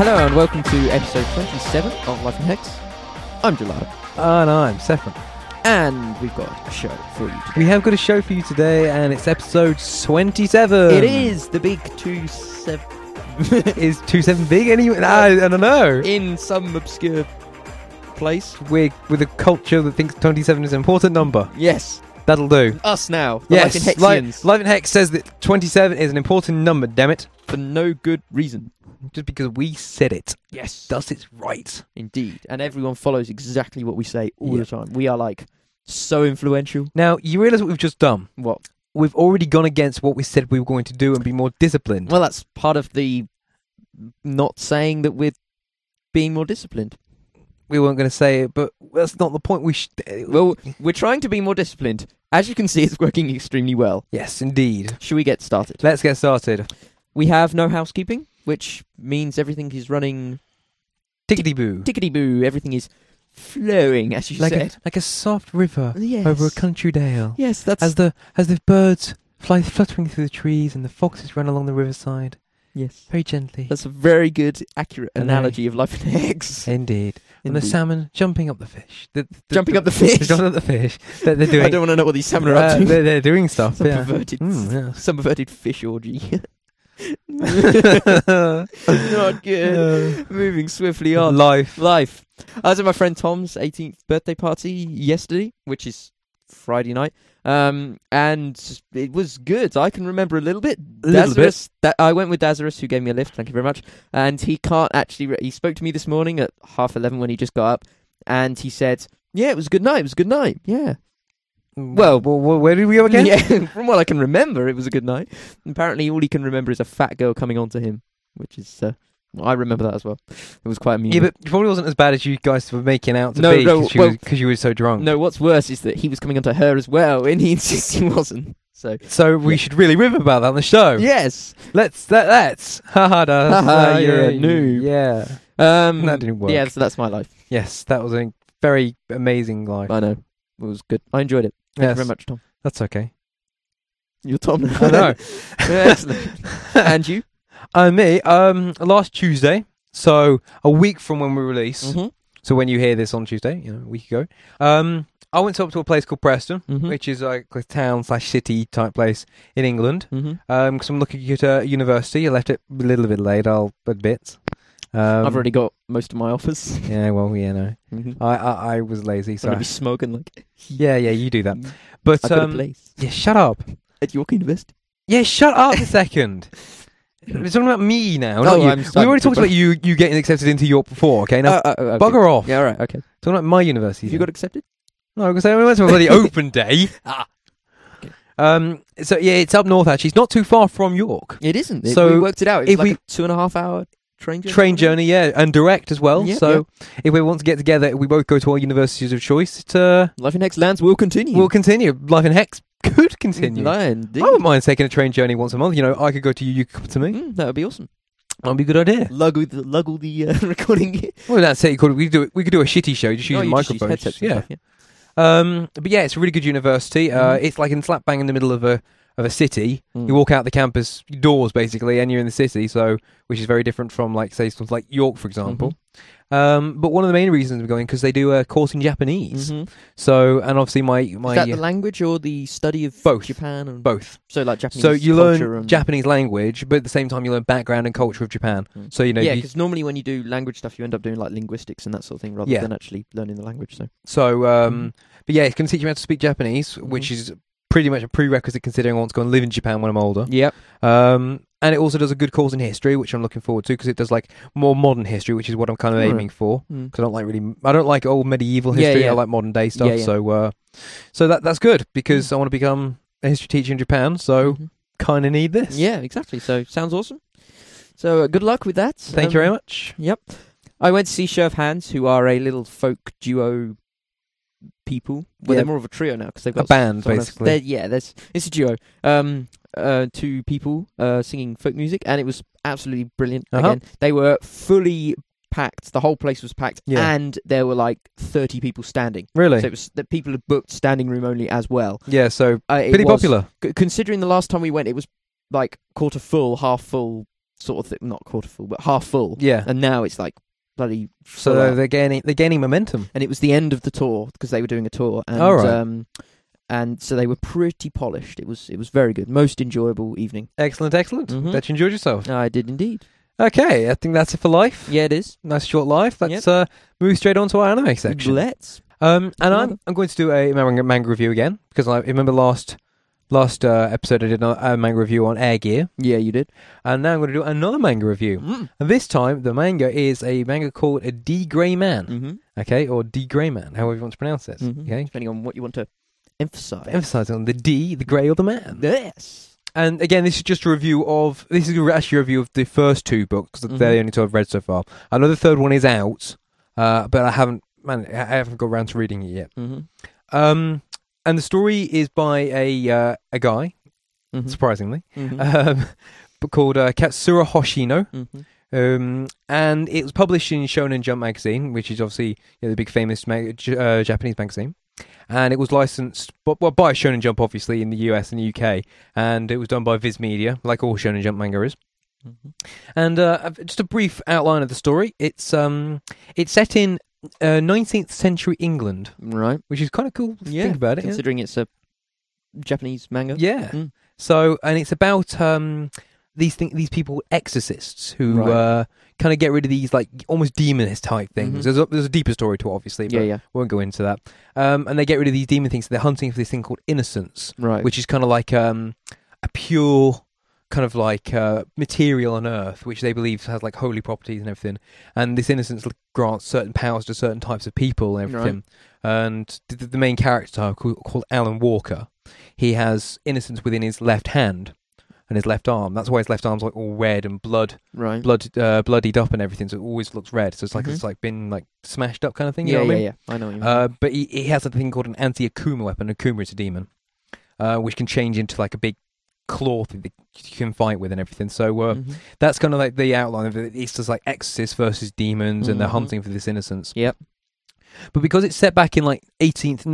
Hello and welcome to episode 27 of Life in Hex. I'm Gelato. And I'm Sefron. And we've got a show for you today. We have got a show for you today, and it's episode 27. It is the big 27. Is 27 big? I don't know. In some obscure place. We're with a culture that thinks 27 is an important number. Yes. That'll do. Us now. The Yes. Life in Hexians. Life in Hex says that 27 is an important number, damn it. For no good reason. Just because we said it. Yes. Does it right. Indeed. And everyone follows exactly what we say all the time. We are like so influential. Now, you realise what we've just done? What? We've already gone against what we said we were going to do and be more disciplined. Well, that's part of the not saying that we're being more disciplined. We weren't going to say it, but that's not the point. Well, we're trying to be more disciplined. As you can see, it's working extremely well. Yes, indeed. Should we get started? Let's get started. We have no housekeeping, which means everything is running Tickety-boo. tickety-boo. Everything is flowing, as you said. Like a soft river Yes. over a country dale. Yes, that's... As the birds fly fluttering through the trees and the foxes run along the riverside. Yes. Very gently. That's a very good, accurate And analogy of life in eggs. Indeed. And the Indeed. salmon jumping up the fish. Jumping up the fish? Jumping up the fish. They're doing... I don't want to know what these salmon are up to. They're doing stuff, Some yeah. perverted... Yeah. Some perverted fish orgy. Not good. Moving swiftly on. Life. I was at my friend Tom's 18th birthday party yesterday, which is Friday night, and it was good. I can remember a little bit. I went with Dazarus, who gave me a lift. Thank you very much. And he can't actually. He spoke to me this morning at 11:30 when he just got up, and he said, "Yeah, it was a good night. It was a good night. Yeah." Well, where did we go again? Yeah, from what I can remember, it was a good night. Apparently, all he can remember is a fat girl coming onto him, which is. I remember that as well. It was quite amusing. Yeah, but it probably wasn't as bad as you guys were making out to No, be no, because you were so drunk. No, what's worse is that he was coming onto her as well, and he insisted he wasn't. So we should really rip about that on the show. yes, Let's. Haha, you're a noob. Yeah. That didn't work. Yeah, so that's my life. Yes, that was a very amazing life. I know. It was good. I enjoyed it. Thank you very much, Tom. That's okay. You're Tom. I know. Excellent. And you? Me, last Tuesday, so a week from when we release, Mm-hmm. so when you hear this on Tuesday, a week ago, I went up to a place called Preston, Mm-hmm. which is like a town/city type place in England, Mm-hmm. because I'm looking at university. I left it a little bit late, I'll admit. I've already got most of my offers. Yeah, well, yeah, no. Mm-hmm. I was lazy, I'm so... going to be smoking like... Yeah, you do that. But, I've got a place yeah, shut up. at York University. Yeah, shut up a second. We're talking about me now, not Oh, you. We already talked about you getting accepted into York before, okay? Now, Okay. bugger off. Yeah, all right, okay. Talking about my university. Have you got accepted? No, because I went to a bloody open day. Okay. So, yeah, it's up north, actually. It's not too far from York. It isn't. So we worked it out. It was if like a 2.5 hour train journey. Train journey, yeah, and direct as well. Yeah, So, if we want to get together, we both go to our universities of choice. It, Life in Hex Lands will continue. we'll continue. Life in Hex could continue. Indeed. I wouldn't mind taking a train journey once a month. I could go to you could come to me. That would be awesome. That'd be a good idea. Lug all the recording. Well, that's it. We could do a shitty show just using microphones. Headsets and yeah. stuff, yeah. But yeah, it's a really good university. Mhm. It's like in slap bang in the middle of a city. Mm. You walk out the campus doors basically, and you're in the city. So, which is very different from like say something like York, for example. But one of the main reasons we're going because they do a course in Japanese. Mhm. So, and obviously my Is that the language or the study of Both. Japan? And both. So like Japanese. So you culture learn and... Japanese language, but at the same time you learn background and culture of Japan. Mm. So Yeah, you- because normally when you do language stuff, you end up doing like linguistics and that sort of thing, rather Yeah. than actually learning the language. So. But yeah, it's going to teach you how to speak Japanese, which is pretty much a prerequisite considering I want to go and live in Japan when I'm older. Yep. And it also does a good course in history, which I'm looking forward to because it does like more modern history, which is what I'm kind of Alright. aiming for. Mm. Because I don't like old medieval history. Yeah. I like modern day stuff. Yeah, yeah. So that's good because I want to become a history teacher in Japan. So Mhm. kind of need this. Yeah, exactly. So sounds awesome. So good luck with that. Thank you very much. Yep. I went to see Show of Hands, who are a little folk duo people. Well, Yeah. they're more of a trio now because they've got A band, someone else. basically. It's a duo. Two people singing folk music, and it was absolutely brilliant. Uh-huh. Again, they were fully packed. The whole place was packed, Yeah. and there were like 30 people standing. Really? So it was that people had booked standing room only as well. Yeah. So It pretty was- popular. Considering the last time we went, it was like quarter full, half full sort of not quarter full, but half full. Yeah. And now it's like bloody. So they're gaining momentum. And it was the end of the tour because they were doing a tour. And, all right. And so they were pretty polished. It was very good. Most enjoyable evening. Excellent. Mhm. Bet you enjoyed yourself. I did indeed. Okay, I think that's it for life. Yeah, it is. Nice short life. Let's move straight on to our anime section. Let's. And I'm going to do a manga review again because I remember last episode I did a manga review on Air Gear. Yeah, you did. And now I'm going to do another manga review. And this time the manga is a manga called A D Grey Man. Mm-hmm. Okay, or D Grey Man, however you want to pronounce it. Mm-hmm. Okay, depending on what you want to emphasize. Emphasize on the D, the Grey, or the Man. Yes. And again, this is just a review of. This is actually a review of the first two books. They're the only two I've read so far. I know the third one is out, but I haven't got around to reading it yet. Mm-hmm. And the story is by a guy, surprisingly, but called Katsura Hoshino. Mm-hmm. And it was published in Shonen Jump magazine, which is obviously the big famous Japanese magazine. And it was licensed by Shonen Jump, obviously, in the US and the UK. And it was done by Viz Media, like all Shonen Jump manga is. Mm-hmm. And just a brief outline of the story. It's set in 19th century England, right? Which is kind of cool to think about it, considering it's a Japanese manga. Yeah. So, and it's about these people, exorcists, who kind of get rid of these like almost demonist type things. There's a deeper story to it, obviously, but we won't go into that. And they get rid of these demon things. So they're hunting for this thing called innocence, right? Which is kind of like a pure kind of like material on Earth, which they believe has like holy properties and everything. And this innocence grants certain powers to certain types of people and everything. Right. And the main character called Alan Walker, he has innocence within his left hand and his left arm. That's why his left arm's like all red and bloodied up and everything. So it always looks red. So it's like it's like been like smashed up kind of thing. You know what I mean? I know what you mean. But he has a thing called an anti-Akuma weapon. Akuma is a demon, which can change into like a big claw thing that you can fight with and everything. So that's kind of like the outline of it. It's just like exorcists versus demons, and they're hunting for this innocence. Yep. But because it's set back in like the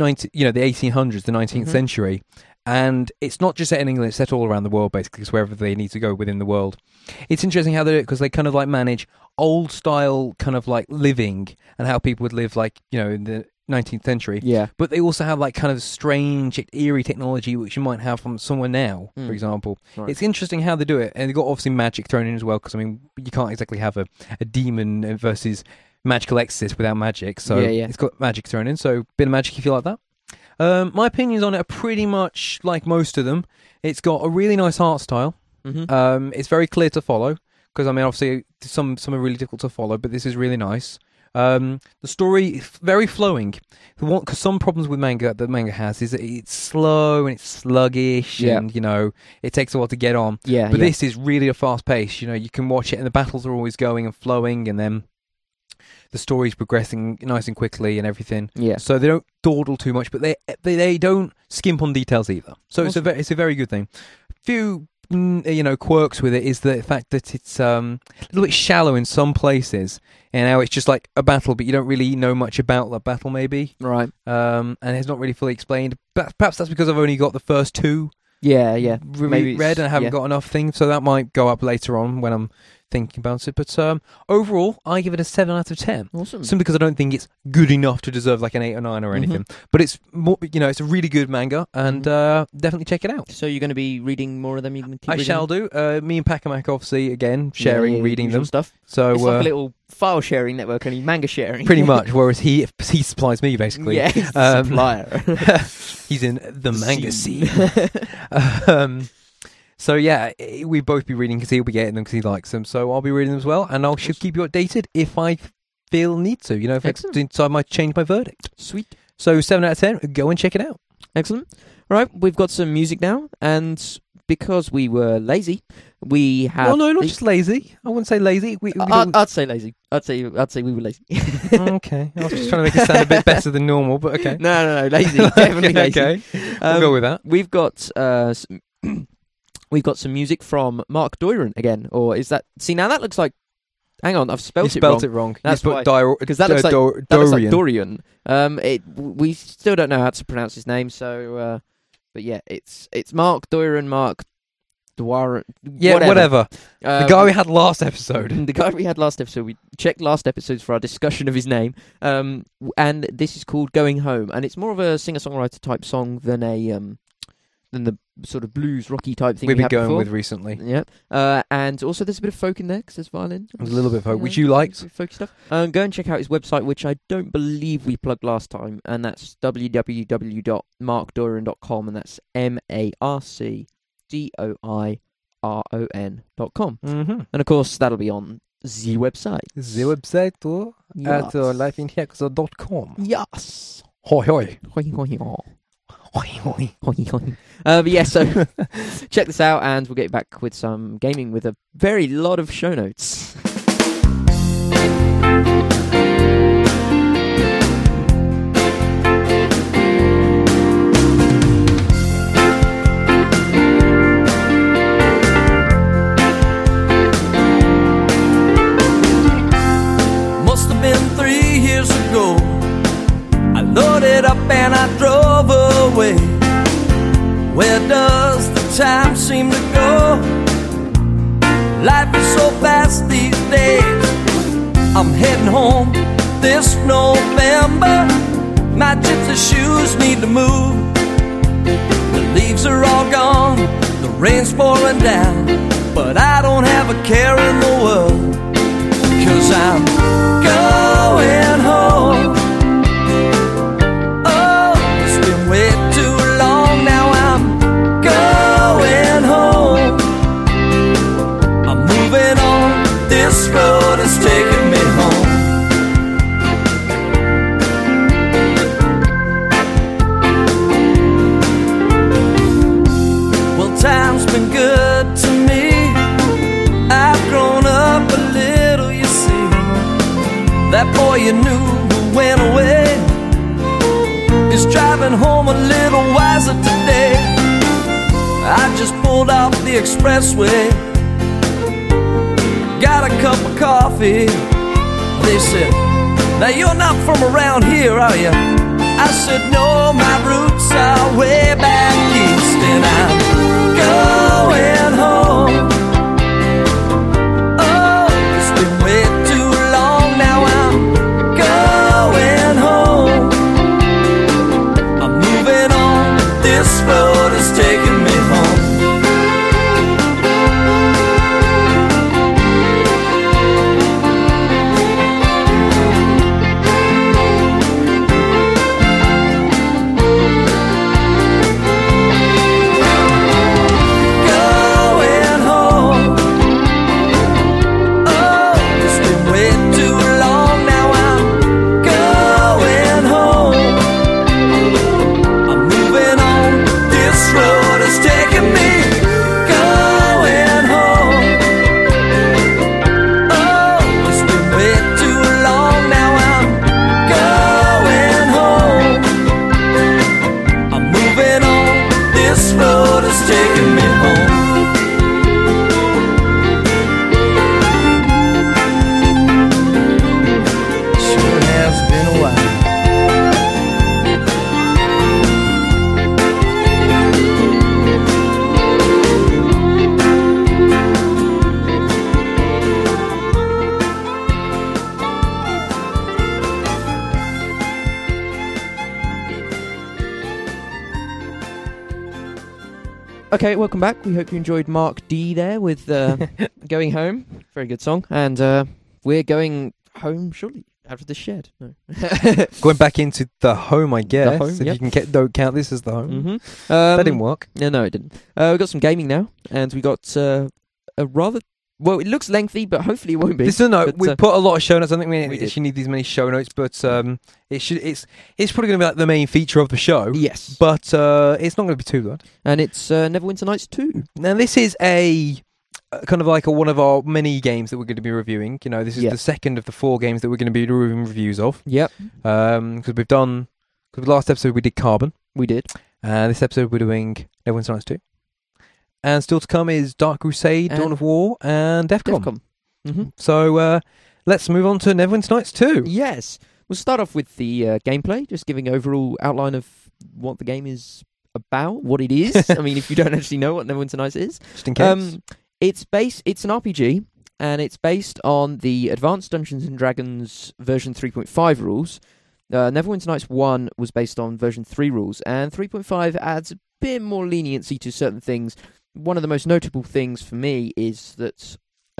1800s, the 19th century, and it's not just set in England, it's set all around the world basically, it's wherever they need to go within the world. It's interesting how they do it because they kind of like manage old style kind of like living and how people would live like, in the 19th century. Yeah. But they also have like kind of strange, eerie technology which you might have from somewhere now, for example. Right. It's interesting how they do it. And they've got obviously magic thrown in as well because, you can't exactly have a demon versus magical exorcist without magic. So it's got magic thrown in. So bit of magic if you like that. My opinions on it are pretty much like most of them. It's got a really nice art style. It's very clear to follow because, obviously some are really difficult to follow, but this is really nice. The story is very flowing. Because some problems with manga that manga has is that it's slow and it's sluggish and, it takes a while to get on. But this is really a fast pace. You can watch it and the battles are always going and flowing and then the story's progressing nice and quickly and everything. Yeah. So they don't dawdle too much, but they don't skimp on details either. So awesome. It's a very good thing. Few quirks with it is the fact that it's a little bit shallow in some places, and now it's just like a battle, but you don't really know much about that battle, maybe. Right. And it's not really fully explained. But perhaps that's because I've only got the first two. Maybe read, and I haven't got enough things, so that might go up later on when I'm thinking about it. But overall, I give it a 7 out of 10. Awesome. Simply because I don't think it's good enough to deserve like an 8 or 9 or anything. But it's more, it's a really good manga, and definitely check it out. So you're going to be reading more of them? I shall do. Me and Pakamak, obviously, again, reading them. Stuff. So it's like a little file sharing network, only manga sharing. Pretty much, whereas he supplies me, basically. Yeah, he's the supplier. He's in the manga scene. So yeah, we both be reading because he'll be getting them because he likes them. So I'll be reading them as well, and should keep you updated if I feel need to. If I might change my verdict. Sweet. So 7 out of 10. Go and check it out. Excellent. All right, we've got some music now, and because we were lazy, we have. Well, no, not just lazy. I wouldn't say lazy. I'd say lazy. I'd say we were lazy. Okay, I was just trying to make it sound a bit better than normal, but okay. No, lazy. Definitely lazy. Okay, we'll go with that. We've got we've got some music from Mark Doiron again, or is that? See, now that looks like. Hang on, I've spelled it wrong. You spelled it wrong. That's why. Because that looks like Dorian. We still don't know how to pronounce his name, so. But yeah, it's Mark Doiron. Mark Dwyer. Yeah, whatever. The guy we had last episode. The guy we had last episode. We checked last episodes for our discussion of his name. And this is called Going Home. And it's more of a singer-songwriter type song than the sort of blues rocky type thing we've been going before. with recently. Yeah. And also there's a bit of folk in there because there's violin. There's a little bit of folk, which you liked. Folk stuff. Go and check out his website, which I don't believe we plugged last time, and that's www.markdoiron.com, and that's MARCDOIRON.com. Mm-hmm. And of course, that'll be on the website. The website at lifeinhexa.com. Yes. Hoi hoi. Hoi hoi hoi. Hoi hoi. Hoi hoi. But yeah, so check this out, and we'll get back with some gaming with a very lot of show notes. Must have been 3 years ago. I loaded up and I drove away. Where does the time seem to go? Life is so fast these days. I'm heading home this November. My gypsy shoes need to move. The leaves are all gone, the rain's pouring down, but I don't have a care in the world, 'cause I'm going home. Oh, it's been way too long now. I'm going home. I'm moving on. This road is taking me home. Well, time's been good to me. I've grown up a little, you see. That boy you knew who went away is driving home a little wiser today. I just pulled off the expressway, got a cup of coffee. They said, now you're not from around here, are you? I said, no, my roots are way back east, and I'm going home. Oh, it's been way too long now. I'm going home. I'm moving on. This road is taking me home. Going home. Oh, it's been way too long now. I'm going home. I'm moving on. This road is taking me. Going home. Oh, it's been way too long now. I'm going home. I'm moving on. This road is taking me home. Sure has been a while. Okay, welcome back. We hope you enjoyed Mark D there with Going Home. Very good song. And we're going home shortly out of the shed. No. Going back into the home, I guess. home, if yep. you can don't count this as the home. Mm-hmm. That didn't work. No, it didn't. We got some gaming now, and we got a rather... Well, it looks lengthy, but hopefully it won't be. Listen, no, we put a lot of show notes. I don't think we did. actually need these many show notes, but it's probably going to be like the main feature of the show. Yes. But it's not going to be too bad. And it's Neverwinter Nights 2. Now, this is a kind of like one of our many games that we're going to be reviewing. You know, this is the second of the 4 games that we're going to be doing reviews of. Yep. Because last episode we did Carbon. We did. This episode we're doing Neverwinter Nights 2. And still to come is Dark Crusade, Dawn of War, and Defcon. Mm-hmm. So let's move on to Neverwinter Nights 2. Yes. We'll start off with the gameplay, just giving overall outline of what the game is about what it is. I mean, if you don't actually know what Neverwinter Nights is. Just in case. It's an RPG, and it's based on the Advanced Dungeons & Dragons version 3.5 rules. Neverwinter Nights 1 was based on version 3 rules, and 3.5 adds a bit more leniency to certain things. One of the most notable things for me is that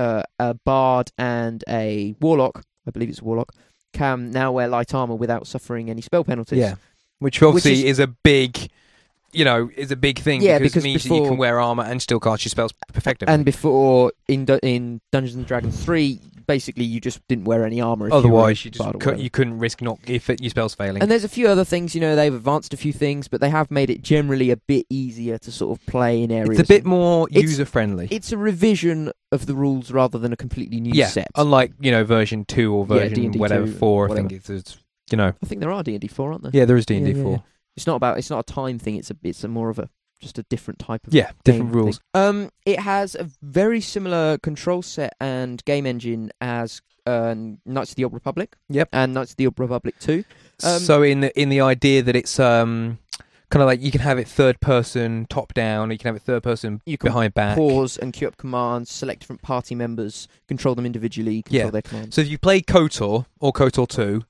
a bard and a warlock, I believe it's a warlock, can now wear light armor without suffering any spell penalties. Yeah, which obviously is a big, is a big thing. Yeah, because it means that you can wear armor and still cast your spells effectively. And before in Dungeons & Dragons 3, basically you just didn't wear any armor. Otherwise, you couldn't risk your spells failing. And there's a few other things. They've advanced a few things, but they have made it generally a bit easier to sort of play in areas. It's a bit more user friendly. It's a revision of the rules rather than a completely new set. Unlike version 2 or version D&D 4. Whatever. I think it's I think there are D&D 4, aren't there? Yeah, there is D&D 4. Yeah. It's not a time thing. It's a more of a just a different type of different rules. It has a very similar control set and game engine as Knights of the Old Republic. Yep. And Knights of the Old Republic 2. So in the idea that it's kind of like you can have it third person top down, or you can have it third person behind back. Pause and queue up commands, select different party members, control them individually, control their commands. So if you play KOTOR or KOTOR 2,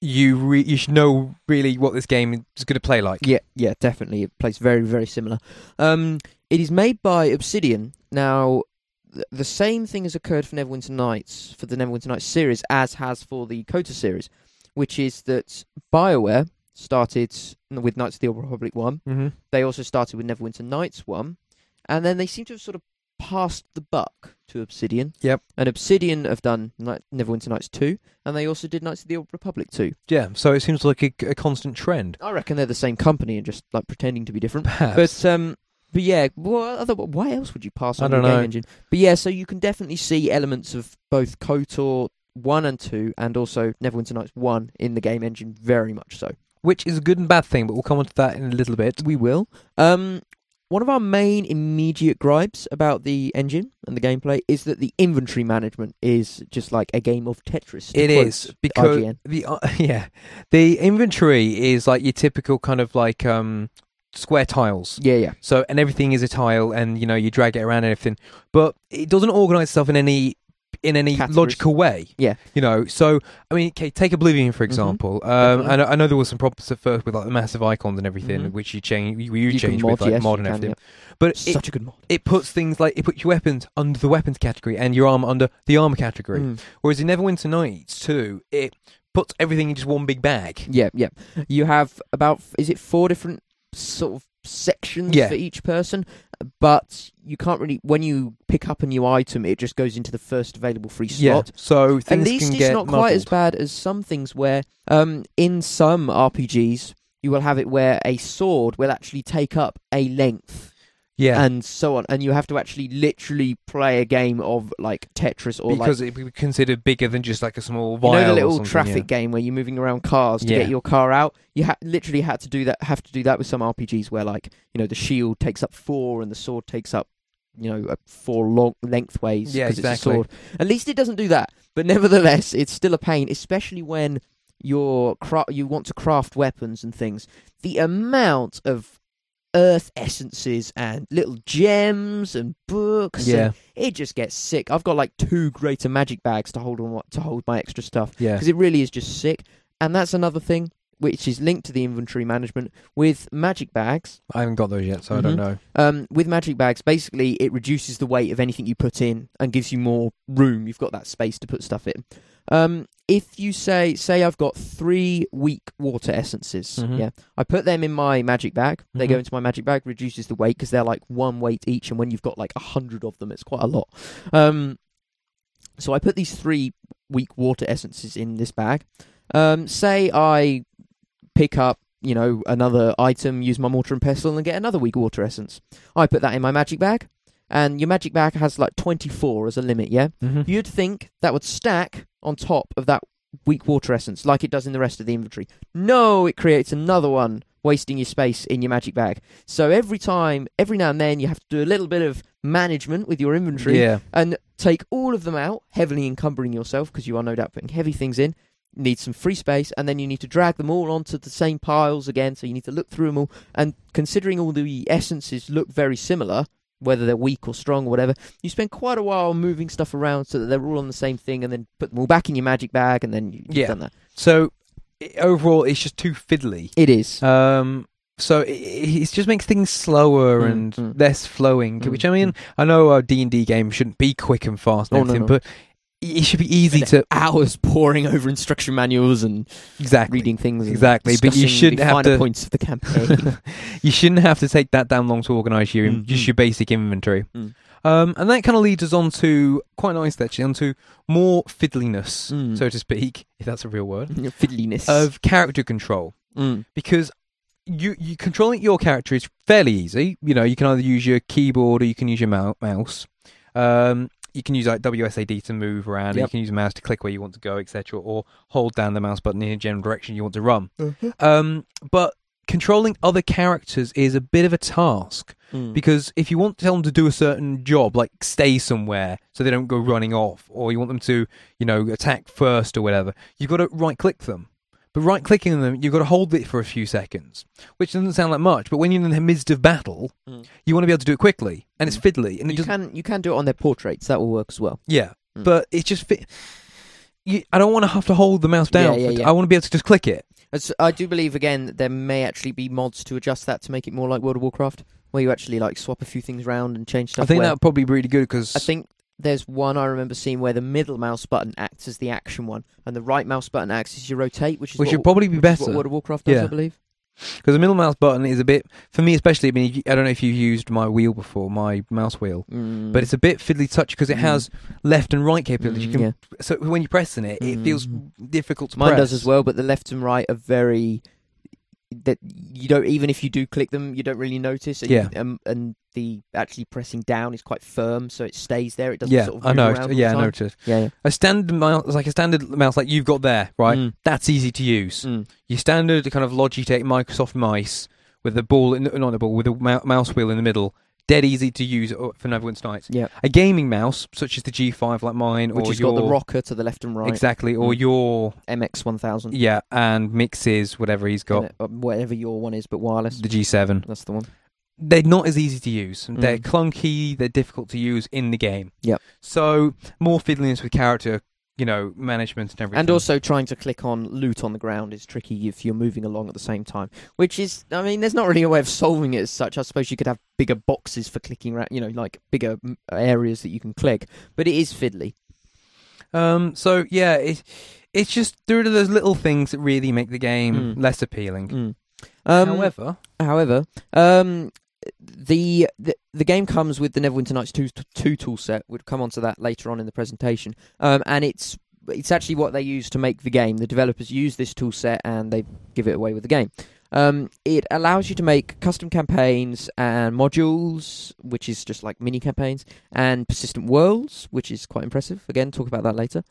you should know really what this game is going to play like. Yeah, definitely. It plays very, very similar. It is made by Obsidian. Now, the same thing has occurred for Neverwinter Nights, for the Neverwinter Nights series, as has for the KOTOR series, which is that BioWare started with Knights of the Old Republic 1. Mm-hmm. They also started with Neverwinter Nights 1. And then they seem to have sort of passed the buck to Obsidian. Yep. And Obsidian have done Neverwinter Nights 2, and they also did Knights of the Old Republic 2. Yeah, so it seems like a constant trend. I reckon they're the same company and just like pretending to be different. Perhaps. But yeah, why else would you pass on the game know. engine? But yeah, so you can definitely see elements of both KOTOR 1 and 2 and also Neverwinter Nights 1 in the game engine, very much so. Which is a good and bad thing, but we'll come on to that in a little bit. We will. One of our main immediate gripes about the engine and the gameplay is that the inventory management is just like a game of Tetris. It is, because the inventory is like your typical kind of like square tiles. Yeah. So, and everything is a tile, and you drag it around and everything, but it doesn't organise itself in any categories. Logical way. Yeah. So, I mean, take Oblivion, for example. And I know there was some problems at first with like the massive icons and everything, which you change with like mod and everything. But such a good mod. It puts things like, it puts your weapons under the weapons category and your armor under the armor category. Whereas in Neverwinter Nights 2, it puts everything in just one big bag. Yeah. You have about, is it 4 different sort of sections for each person? But you can't really, when you pick up a new item, it just goes into the first available free slot. So things at least can it's get not muddled. quite as bad as some things where, in some RPGs, you will have it where a sword will actually take up a length. Yeah. And so on. And you have to actually literally play a game of like Tetris or because it would be considered bigger than just like a small vial. The little traffic game where you're moving around cars to get your car out. You literally have to do that with some RPGs where like, the shield takes up 4 and the sword takes up 4 long lengthways because it's a sword. At least it doesn't do that. But nevertheless, it's still a pain, especially when you want to craft weapons and things. The amount of earth essences and little gems and books, and it just gets sick. I've got like 2 greater magic bags to hold my extra stuff, because it really is just sick. And that's another thing which is linked to the inventory management with magic bags. I haven't got those yet, so I don't know. With magic bags, basically it reduces the weight of anything you put in and gives you more room. You've got that space to put stuff in. If you say I've got 3 weak water essences, I put them in my magic bag. They go into my magic bag, reduces the weight because they're like 1 weight each, and when you've got like 100 of them, it's quite a lot. So I put these 3 weak water essences in this bag. Say I pick up, another item, use my mortar and pestle, and get another weak water essence. I put that in my magic bag. And your magic bag has like 24 as a limit, yeah? You'd think that would stack on top of that weak water essence like it does in the rest of the inventory. No, it creates another one, wasting your space in your magic bag. So every now and then, you have to do a little bit of management with your inventory and take all of them out, heavily encumbering yourself because you are no doubt putting heavy things in, need some free space, and then you need to drag them all onto the same piles again, so you need to look through them all. And considering all the essences look very similar, whether they're weak or strong or whatever, you spend quite a while moving stuff around so that they're all on the same thing, and then put them all back in your magic bag, and then you've done that. So overall, it's just too fiddly. It is. So it just makes things slower and less flowing, which, I mean, I know a D&D game shouldn't be quick and fast and everything, but it should be easy to... Hours poring over instruction manuals and reading things. Exactly, but you shouldn't have to... points of the campaign. You shouldn't have to take that down long to organise just your basic inventory. And that kind of leads us on to, quite nice actually, onto more fiddliness, so to speak, if that's a real word. Fiddliness. Of character control. Because you controlling your character is fairly easy. You know, you can either use your keyboard or you can use your mouse. You can use like WSAD to move around. You can use a mouse to click where you want to go, etc., or hold down the mouse button in a general direction you want to run. But controlling other characters is a bit of a task, because if you want to tell them to do a certain job, like stay somewhere so they don't go running off, or you want them to, you know, attack first or whatever, you've got to right-click them. But right-clicking them, you've got to hold it for a few seconds, which doesn't sound like much. But when you're in the midst of battle, you want to be able to do it quickly, and it's fiddly. And you can do it on their portraits. That will work as well. Yeah, but it's just I don't want to have to hold the mouse down. I want to be able to just click it. I do believe, again, there may actually be mods to adjust that to make it more like World of Warcraft, where you actually like swap a few things around and change stuff. I think that would probably be really good, because I think there's one I remember seeing where the middle mouse button acts as the action one, and the right mouse button acts as your rotate, which would probably be better. What World of Warcraft does, I believe. Because the middle mouse button is a bit, for me especially, I mean, I don't know if you've used my wheel before, my mouse wheel, but it's a bit fiddly touch because it has left and right capability. So when you're pressing it, it feels difficult to press. Mine does as well, but the left and right are very... that you don't, even if you do click them, you don't really notice. And the actually pressing down is quite firm, so it stays there. It doesn't sort of move around. I noticed. A standard mouse, like a standard mouse, like you've got there, right? That's easy to use. Your standard kind of Logitech Microsoft mice with the ball, not the ball, with a mouse wheel in the middle. Dead easy to use for Neverwinter Nights. A gaming mouse, such as the G5 like mine, which has got the rocker to the left and right. Exactly, or your MX-1000. Yeah, and Mix's, whatever he's got. Whatever your one is, but wireless. The G7. That's the one. They're not as easy to use. They're clunky, they're difficult to use in the game. So, more fiddliness with character, you know, management and everything. And also trying to click on loot on the ground is tricky if you're moving along at the same time. Which is, I mean, there's not really a way of solving it as such. I suppose you could have bigger boxes for clicking around, you know, like bigger areas that you can click. But it is fiddly. So, yeah, it's just through to those little things that really make the game less appealing. However, the game comes with the Neverwinter Nights 2 tool set. We'll come on to that later on in the presentation. And it's actually what they use to make the game. The developers use this tool set and they give it away with the game. It allows you to make custom campaigns and modules, which is just like mini campaigns, and persistent worlds, which is quite impressive. Again, talk about that later.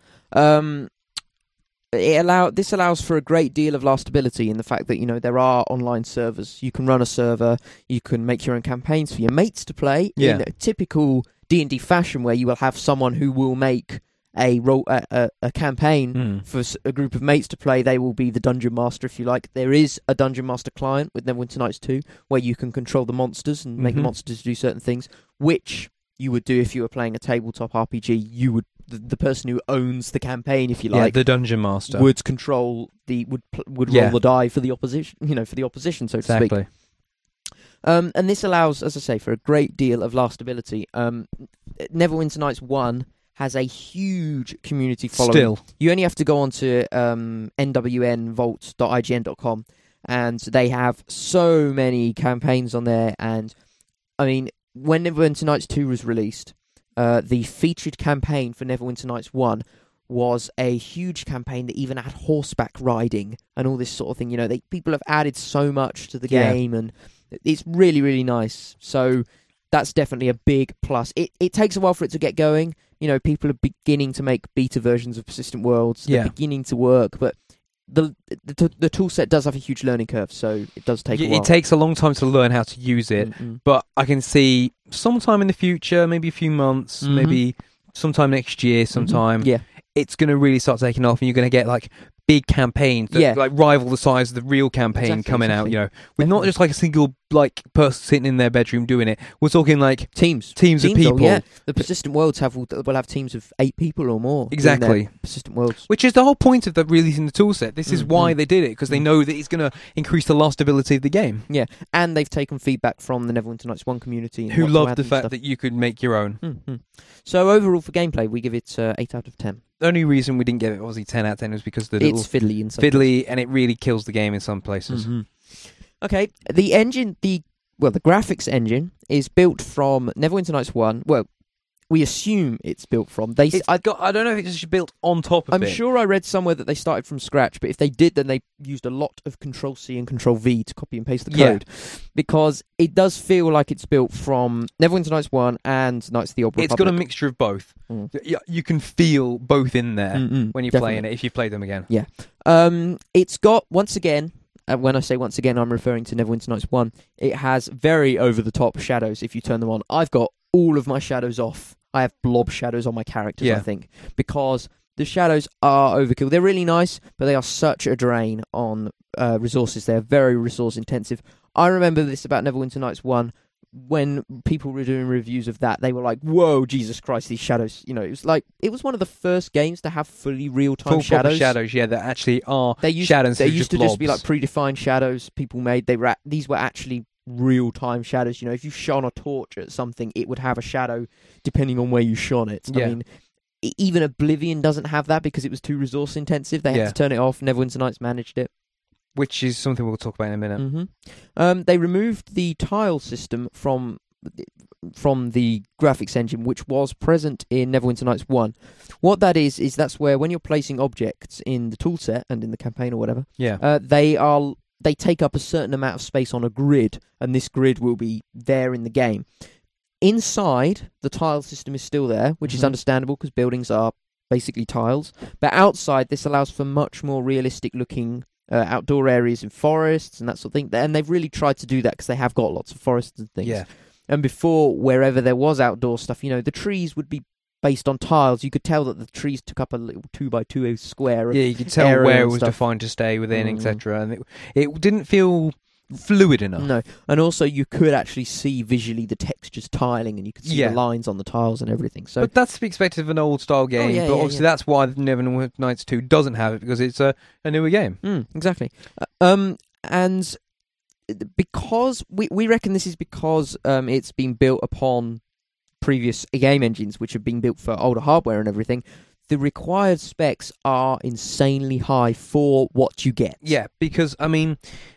This allows for a great deal of lastability in the fact that, you know, there are online servers. You can run a server, you can make your own campaigns for your mates to play in a typical D&D fashion, where you will have someone who will make a campaign for a group of mates to play. They will be the dungeon master, if you like. There is a dungeon master client with Neverwinter Nights 2 where you can control the monsters and make the monsters do certain things, which you would do if you were playing a tabletop RPG. You would the person who owns the campaign, if you like, the dungeon master, would control would roll the die for the opposition, so to speak. And this allows, as I say, for a great deal of lastability. Neverwinter Nights 1 has a huge community following. Still, you only have to go onto nwnvault.ign.com, and they have so many campaigns on there. And I mean, when Neverwinter Nights 2 was released, the featured campaign for Neverwinter Nights 1 was a huge campaign that even had horseback riding and all this sort of thing. You know, people have added so much to the game, and it's really, really nice. So that's definitely a big plus. It takes a while for it to get going. You know, people are beginning to make beta versions of Persistent Worlds. They're beginning to work, but the tool set does have a huge learning curve, so it does take a while. It takes a long time to learn how to use it, but I can see sometime in the future, maybe a few months, maybe sometime next year, it's going to really start taking off, and you're going to get like big campaigns that like rival the size of the real campaign coming out. You know, with not just like a single like person sitting in their bedroom doing it. We're talking like teams of people. The Persistent Worlds will have teams of 8 people or more. Exactly, Persistent Worlds, which is the whole point of the releasing the toolset. This is why they did it, because they know that it's going to increase the lastability of the game. Yeah, and they've taken feedback from the Neverwinter Nights 1 community, who loved the fact that you could make your own. Mm-hmm. So overall for gameplay, we give it 8 out of 10. The only reason we didn't give it obviously 10 out of 10 was because it's fiddly and it really kills the game in some places. Mm-hmm. Okay, the engine, the graphics engine is built from Neverwinter Nights 1. Well, we assume it's built from. I don't know if it's just built on top of it. I'm sure I read somewhere that they started from scratch, but if they did, then they used a lot of Control-C and Control-V to copy and paste the code. Because it does feel like it's built from Neverwinter Nights 1 and Knights of the Old Republic. It's got a mixture of both. You can feel both in there when you're playing it, if you play them again. Yeah. It's got, once again, when I say once again, I'm referring to Neverwinter Nights 1, it has very over-the-top shadows if you turn them on. I've got all of my shadows off. I have blob shadows on my characters, I think, because the shadows are overkill. They're really nice, but they are such a drain on resources. They're very resource-intensive. I remember this about Neverwinter Nights 1. When people were doing reviews of that, they were like, "Whoa, Jesus Christ, these shadows!" You know, it was one of the first games to have fully real-time shadows. Shadows, that actually are shadows. They used to just be like predefined shadows people made. These were actually real-time shadows. You know, if you shone a torch at something, it would have a shadow depending on where you shone it. I mean, even Oblivion doesn't have that because it was too resource-intensive. They had to turn it off. Neverwinter Nights managed it. Which is something we'll talk about in a minute. Mm-hmm. They removed the tile system from the graphics engine, which was present in Neverwinter Nights 1. What that is that's where when you're placing objects in the toolset and in the campaign or whatever, they take up a certain amount of space on a grid, and this grid will be there in the game. Inside, the tile system is still there, which is understandable because buildings are basically tiles. But outside, this allows for much more realistic-looking outdoor areas in forests and that sort of thing. And they've really tried to do that because they have got lots of forests and things. Yeah. And before, wherever there was outdoor stuff, you know, the trees would be based on tiles. You could tell that the trees took up a little 2x2 square of you could tell where it was defined to stay within, etc. And it didn't feel fluid enough. No, and also you could actually see visually the textures tiling, and you could see the lines on the tiles and everything. So, but that's to be expected of an old style game. But obviously that's why Neverwinter Nights 2 doesn't have it, because it's a newer game. Exactly. And because we reckon this is because it's been built upon previous game engines, which have been built for older hardware and everything. The required specs are insanely high for what you get. Yeah, because I mean,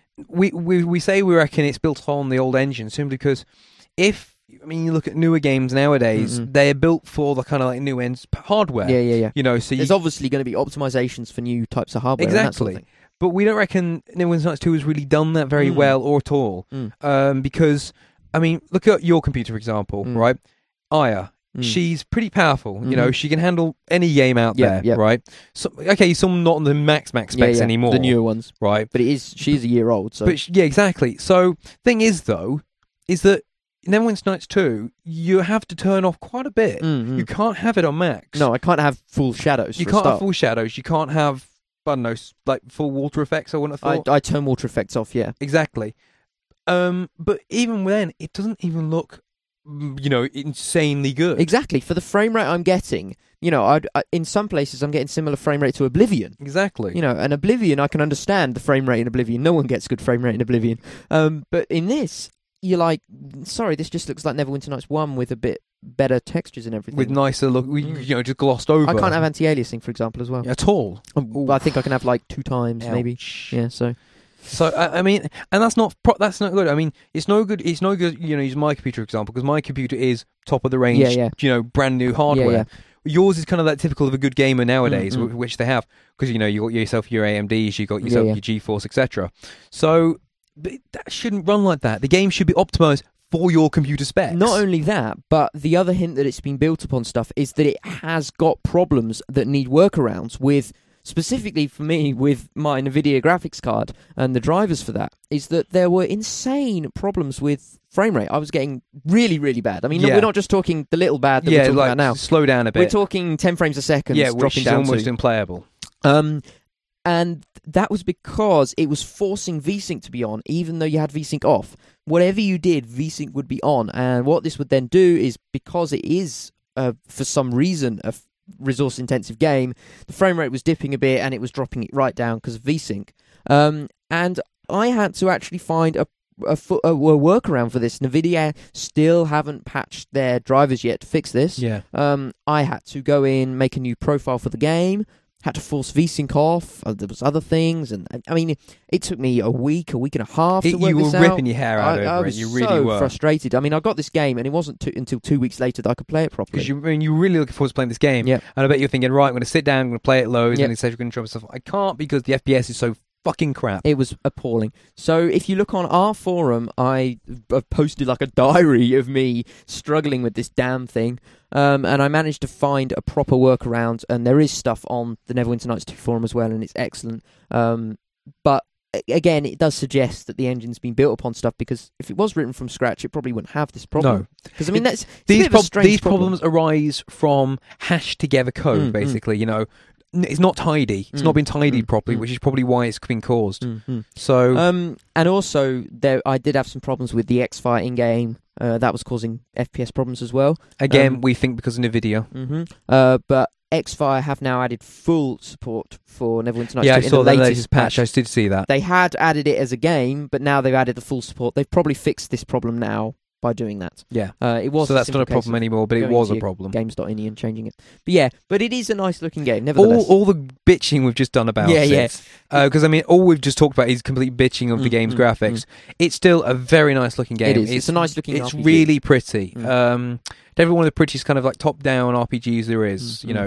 we say we reckon it's built on the old engine simply because you look at newer games nowadays, they're built for the kind of like new end hardware. Yeah. You know, so there's obviously going to be optimizations for new types of hardware. Exactly. And that sort of thing. But we don't reckon Neverwinter Nights 2 has really done that very well or at all. Because, I mean, look at your computer, for example, right? Aya. She's pretty powerful, you know. She can handle any game out there, right? So, some not on the max specs anymore, the newer ones, right? But she's a year old, so. But exactly. So, thing is though, is that in Neverwinter Nights 2, you have to turn off quite a bit. You can't have it on max. No, I can't have full shadows. You can't have full shadows. You can't have, I don't know, like full water effects. I wouldn't have thought. I turn water effects off. Yeah, exactly. But even then, it doesn't even look, you know, insanely good. Exactly. For the frame rate I'm getting, you know, in some places I'm getting similar frame rate to Oblivion. Exactly. You know, and Oblivion, I can understand the frame rate in Oblivion. No one gets good frame rate in Oblivion. But in this, you're like, sorry, this just looks like Neverwinter Nights 1 with a bit better textures and everything. With nicer look, you know, just glossed over. I can't have anti-aliasing, for example, as well. At all? I think I can have like 2 times, maybe. Yeah, so... So I mean, and that's not good. I mean, it's no good. You know, use my computer example, because my computer is top of the range. You know, brand new hardware. Yours is kind of that typical of a good gamer nowadays, which they have, because you know you got yourself your AMDs, you got yourself your GeForce, etc. So that shouldn't run like that. The game should be optimized for your computer specs. Not only that, but the other hint that it's been built upon stuff is that it has got problems that need workarounds with. Specifically for me, with my NVIDIA graphics card and the drivers for that, is that there were insane problems with frame rate. I was getting really, really bad. I mean, we're not just talking the little bad that we're talking about now. Slow down a bit. We're talking 10 frames a second. Which is almost unplayable. And that was because it was forcing VSync to be on, even though you had VSync off. Whatever you did, VSync would be on. And what this would then do is, because it is, for some reason, a resource-intensive game, the frame rate was dipping a bit and it was dropping it right down because of VSync. And I had to actually find a workaround for this. NVIDIA still haven't patched their drivers yet to fix this. Yeah. I had to go in, make a new profile for the game, had to force VSync off. There was other things, and I mean, it took me a week and a half to work this out. You were ripping your hair out over it. You really were. I was so frustrated. I mean, I got this game, and it wasn't until 2 weeks later that I could play it properly. Because you were really looking forward to playing this game. Yeah. And I bet you're thinking, right, I'm going to sit down, I'm going to play it loads, and it says you're going to drop stuff. I can't because the FPS is so fucking crap. It was appalling. So if you look on our forum, I've posted like a diary of me struggling with this damn thing, and I managed to find a proper workaround, and there is stuff on the Neverwinter Nights 2 forum as well, and it's excellent. But again, it does suggest that the engine's been built upon stuff, because if it was written from scratch, it probably wouldn't have this problem. No. Because I mean, these problem. problems arise from hashed together code, basically, you know. It's not tidy. It's not been tidied properly, which is probably why it's been caused. So, and also I did have some problems with the Xfire in-game. That was causing FPS problems as well. Again, we think because of NVIDIA. But Xfire have now added full support for Neverwinter Nights 2 I in saw the the latest patch. I did see that. They had added it as a game, but now they've added the full support. They've probably fixed this problem now by doing that. Yeah. It was so that's not a problem anymore, but it was a problem. Games.ini and changing it. But it is a nice looking game, nevertheless. All the bitching we've just done about it. Because, I mean, all we've just talked about is complete bitching of the game's graphics. It's still a very nice looking game. It is. It's a nice looking It's RPG. really pretty. Definitely one of the prettiest kind of like top-down RPGs there is, you know.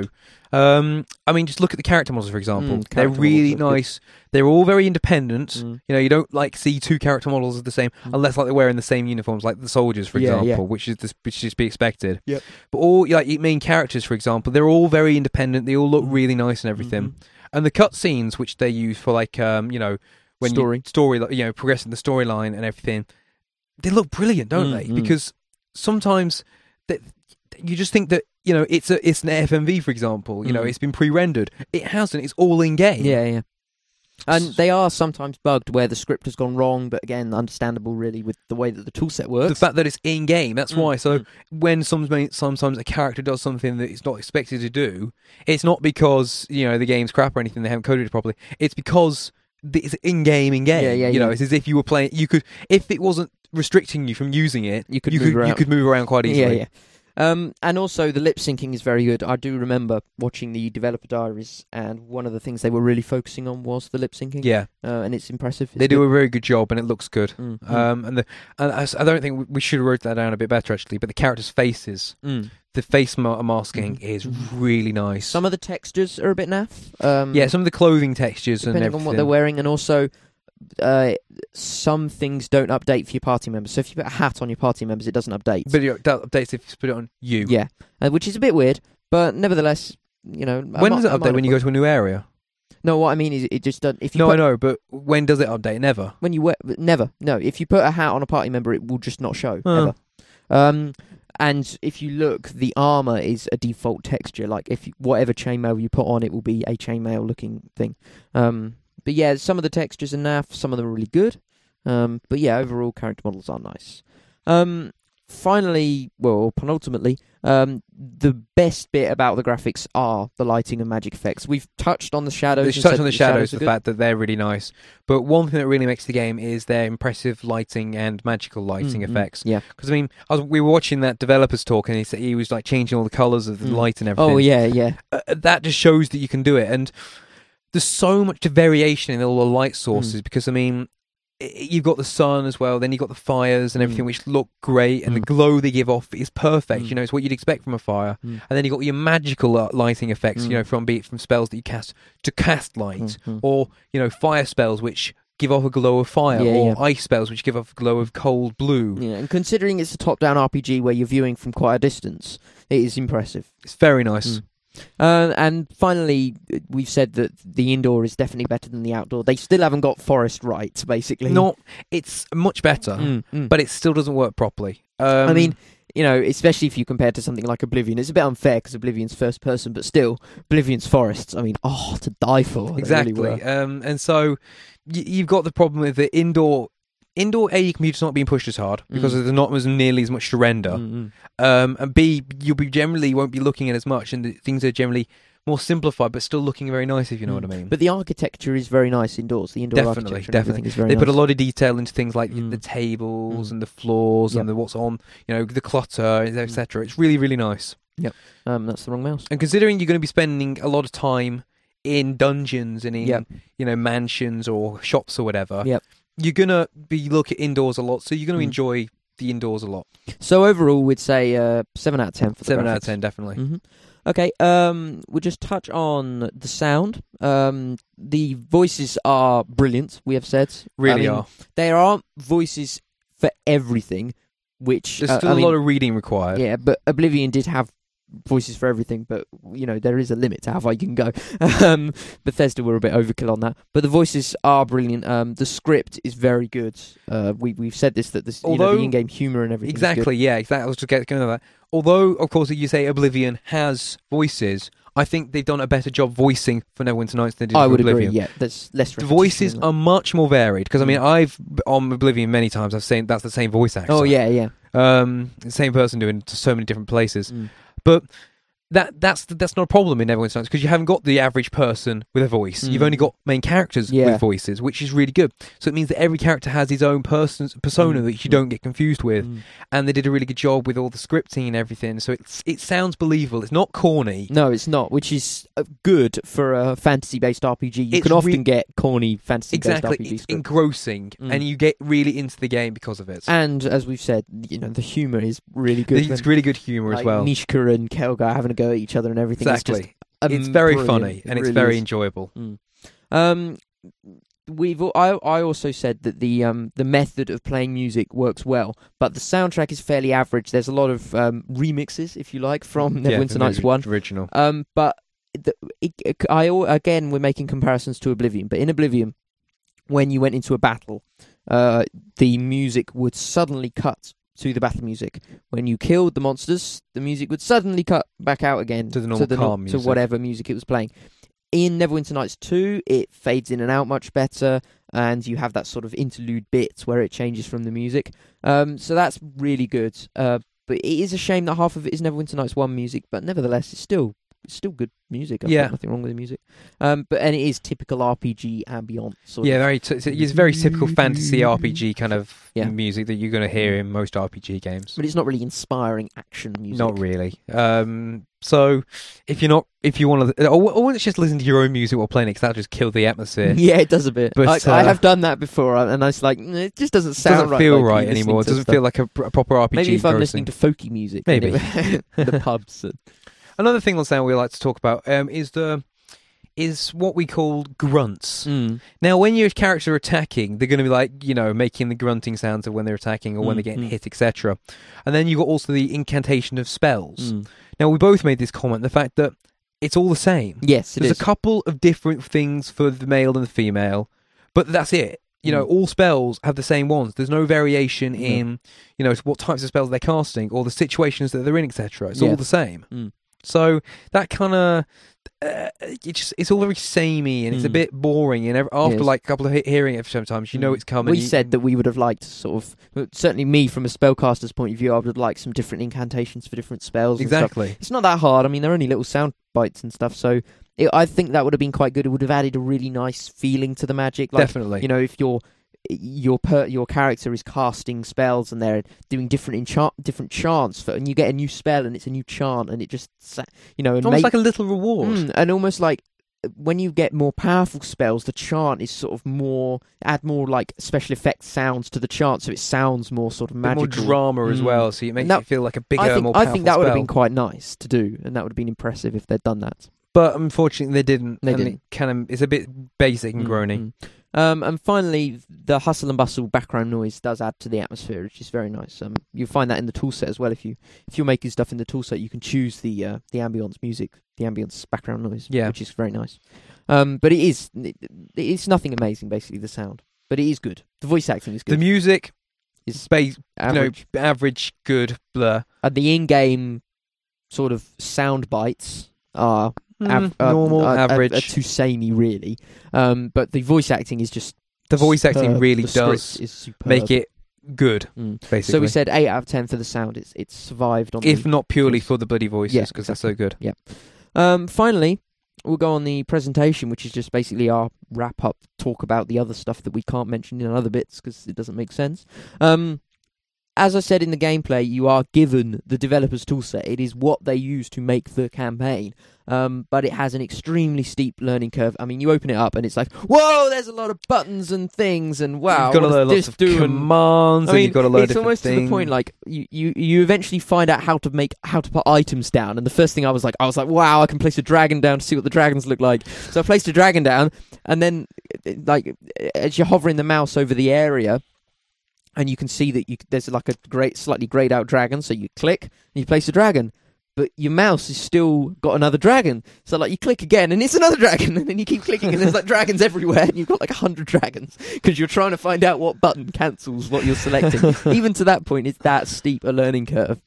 I mean, just look at the character models, for example. They're really nice. They're all very independent. You know, you don't like see two character models of the same, unless like they're wearing the same uniforms, like the soldiers, for example, which is to be expected. Yep. But all like main characters, for example, they're all very independent. They all look really nice and everything. And the cutscenes, which they use for like you know, when progressing the storyline and everything, they look brilliant, don't they? Because sometimes you just think that, you know, it's an FMV, for example. You know, it's been pre-rendered. It hasn't. It's all in game. Yeah. And they are sometimes bugged where the script has gone wrong, but again, understandable really with the way that the toolset works. The fact that it's in game, that's why. So when sometimes a character does something that it's not expected to do, it's not because, you know, the game's crap or anything, they haven't coded it properly. It's because it's in game. You know, it's as if you were playing. You could, if it wasn't restricting you from using it, you could move around quite easily. Yeah. And also the lip syncing is very good. I do remember watching the developer diaries, and one of the things they were really focusing on was the lip syncing. Yeah, and it's impressive. They do a very good job, and it looks good. And I don't think we should have wrote that down a bit better actually. But the characters' faces, the face masking is really nice. Some of the textures are a bit naff. Some of the clothing textures depending and everything on what they're wearing, and also. Some things don't update for your party members. So if you put a hat on your party members, it doesn't update. But it updates if you put it on you. Yeah, which is a bit weird, but nevertheless, you know. When does it update? When you go to a new area? No, what I mean is it just doesn't. I know, but when does it update? Never. When you never. No, if you put a hat on a party member, it will just not show ever. And if you look, the armor is a default texture. Like whatever chainmail you put on, it will be a chainmail looking thing. But yeah, some of the textures are naff, some of them are really good. But yeah, overall, character models are nice. Finally, well, penultimately, the best bit about the graphics are the lighting and magic effects. We've touched on the shadows. The fact that they're really nice. But one thing that really makes the game is their impressive lighting and magical lighting effects. Yeah. Because, I mean, we were watching that developer's talk, and he was like changing all the colours of the light and everything. Oh, yeah. That just shows that you can do it. And there's so much variation in all the light sources because, I mean, you've got the sun as well, then you've got the fires and everything, which look great, and the glow they give off is perfect. You know, it's what you'd expect from a fire. And then you've got your magical lighting effects, you know, from spells that you cast to cast light, or, you know, fire spells which give off a glow of fire, or ice spells which give off a glow of cold blue. Yeah, and considering it's a top-down RPG where you're viewing from quite a distance, it is impressive. It's very nice. And finally, we've said that the indoor is definitely better than the outdoor. They still haven't got forest right, basically. No, it's much better, but it still doesn't work properly. I mean, you know, especially if you compare to something like Oblivion, it's a bit unfair because Oblivion's first person, but still, Oblivion's forests, I mean, to die for. Exactly. Really and so you've got the problem with the indoor AE computers not being pushed as hard because there's not nearly as much to render. And B, you won't be looking at as much, and things are generally more simplified, but still looking very nice, if you know what I mean. But the architecture is very nice indoors. The indoor architecture is very They nice. put a lot of detail into things like the tables and the floors and what's on, the clutter, etc. It's really, really nice. Yep. That's the wrong mouse. And considering you're going to be spending a lot of time in dungeons and in mansions or shops or whatever, you're going to be looking indoors a lot, so you're going to enjoy the indoors a lot. So overall, we'd say 7 out of 10 for the 7 graphics. out of 10, definitely. Mm-hmm. Okay, we'll just touch on the sound. The voices are brilliant, we have said. Really are. There aren't voices for everything, which... There's still a lot of reading required. Yeah, but Oblivion did have voices for everything, but, there is a limit to how far you can go. Bethesda were a bit overkill on that. But the voices are brilliant. The script is very good. We've said this, that the in-game humour and everything Exactly, yeah, exactly. I was just going to that. Although, of course, you say Oblivion has voices, I think they've done a better job voicing for Neverwinter Nights than they did for Oblivion. I would agree, yeah. There's less The voices are much more varied, because, I've, on Oblivion many times, I've seen that's the same voice actor. Oh, yeah. The same person doing it to so many different places. But that's not a problem in Neverwinter Nights, because you haven't got the average person with a voice. You've only got main characters with voices, which is really good. So it means that every character has his own persona that you don't get confused with. And they did a really good job with all the scripting and everything. So it sounds believable. It's not corny. No, it's not, which is good for a fantasy-based RPG. You can often get corny fantasy-based RPG It's scripts. engrossing, and you get really into the game because of it. And as we've said, the humour is really good. It's really good humour as well. Nishka and Kelgar having a go at each other and everything. Exactly. It's very brilliant. funny and it's very enjoyable. I also said that the method of playing music works well, but the soundtrack is fairly average. There's a lot of remixes, if you like, from Neverwinter Nights 1. Original. But again, we're making comparisons to Oblivion. But in Oblivion, when you went into a battle, the music would suddenly cut to the battle music. When you killed the monsters, the music would suddenly cut back out again to the normal calm music, to whatever music it was playing. In Neverwinter Nights 2, it fades in and out much better, and you have that sort of interlude bit where it changes from the music. So that's really good. But it is a shame that half of it is Neverwinter Nights 1 music, but nevertheless, it's still good music. I've got nothing wrong with the music. And it is typical RPG ambient. It's very typical fantasy RPG kind of music that you're going to hear in most RPG games. But it's not really inspiring action music. Not really. So if you want to, or let's just listen to your own music while playing it, because that'll just kill the atmosphere. Yeah, it does a bit. But I have done that before, and I was like, it just doesn't sound right. It doesn't feel right anymore. It doesn't feel like a proper RPG. Maybe if I'm listening to folky music. Maybe. The pubs. Another thing on sound we like to talk about is what we call grunts. Now, when your characters are attacking, they're going to be like, making the grunting sounds of when they're attacking or when they're getting hit, etc. And then you've got also the incantation of spells. Now, we both made this comment, the fact that it's all the same. Yes, There's a couple of different things for the male and the female, but that's it. All spells have the same ones. There's no variation in, what types of spells they're casting or the situations that they're in, etc. It's all the same. So that kind of it's all very samey and it's a bit boring. And after like a couple of hearing it sometimes, it's coming. We said that we would have liked certainly me from a spellcaster's point of view, I would have liked some different incantations for different spells. Exactly. And stuff. It's not that hard. They're only little sound bites and stuff. So I think that would have been quite good. It would have added a really nice feeling to the magic. Definitely. If your character is casting spells and they're doing different chants and you get a new spell and it's a new chant and it just almost like a little reward. And almost like when you get more powerful spells, the chant is sort of add more like special effects sounds to the chant, so it sounds more sort of magical, more drama as well. So it makes it feel like a bigger, more powerful I think that would have spell. been quite nice to do, and that would have been impressive if they'd done that. But unfortunately, they didn't. They didn't. It's a bit basic and groany. And finally, the hustle and bustle background noise does add to the atmosphere, which is very nice. You'll find that in the toolset as well. If you're making stuff in the toolset, you can choose the ambience music, the ambience background noise, which is very nice. But it's nothing amazing, basically, the sound. But it is good. The voice acting is good. The music is average, good, blur. the in-game sort of sound bites are normal, average, are too samey, really. But the voice acting is just the voice superb. acting really The script does is superb. make it good. Basically, so we said 8 out of 10 for the sound. It's survived on, if not purely for the bloody voices, because they're so good. Yeah. Finally, we'll go on the presentation, which is just basically our wrap-up talk about the other stuff that we can't mention in other bits because it doesn't make sense. As I said in the gameplay, you are given the developer's toolset. It is what they use to make the campaign. But it has an extremely steep learning curve. I mean, you open it up and it's like, whoa, there's a lot of buttons and things, and wow, you've got to learn lots of commands, and you've got to learn different things. It's almost to the point, like, you eventually find out how to put items down, and the first thing I was like, wow, I can place a dragon down to see what the dragons look like. So I placed a dragon down, and then, like, as you're hovering the mouse over the area, and you can see that there's like a slightly greyed out dragon, so you click, and you place a dragon. But your mouse has still got another dragon. So, like, you click again, and it's another dragon, and then you keep clicking, and there's, like, dragons everywhere, and you've got, like, 100 dragons, because you're trying to find out what button cancels what you're selecting. Even to that point, it's that steep a learning curve.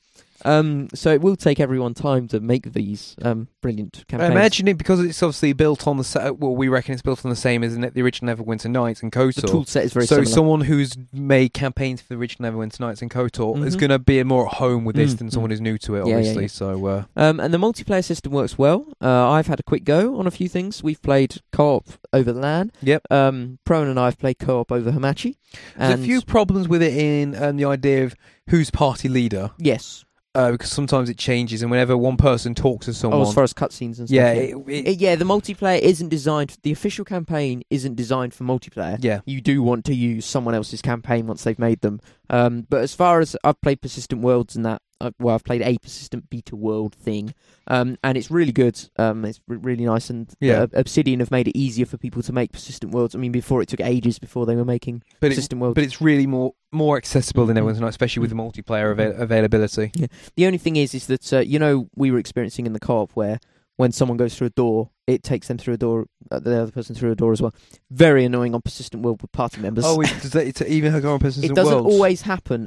So it will take everyone time to make these brilliant campaigns. I imagine it, because it's obviously built on we reckon it's built on the same, isn't it? The original Neverwinter Nights and KOTOR. The toolset is very similar. So someone who's made campaigns for the original Neverwinter Nights and KOTOR is going to be more at home with this than someone who's new to it, obviously. Yeah. So, and the multiplayer system works well. I've had a quick go on a few things. We've played co-op over the LAN. Yep. Prone and I have played co-op over Hamachi. There's a few problems with it in the idea of who's party leader. Yes. Because sometimes it changes, and whenever one person talks to someone... as far as cutscenes and stuff. Yeah, the multiplayer isn't designed... The official campaign isn't designed for multiplayer. Yeah. You do want to use someone else's campaign once they've made them. But as far as... I've played Persistent Worlds and that... I've played a Persistent Beta World thing. And it's really good. It's really nice. And Obsidian have made it easier for people to make Persistent Worlds. I mean, before it took ages before they were making Persistent Worlds. But it's really more accessible than Neverwinter Nights, especially with the multiplayer availability. Yeah. The only thing is that, we were experiencing in the co-op where when someone goes through a door, it takes them through a door, the other person through a door as well. Very annoying on Persistent World with party members. Oh, does that even go on Persistent World? It doesn't Worlds? always happen.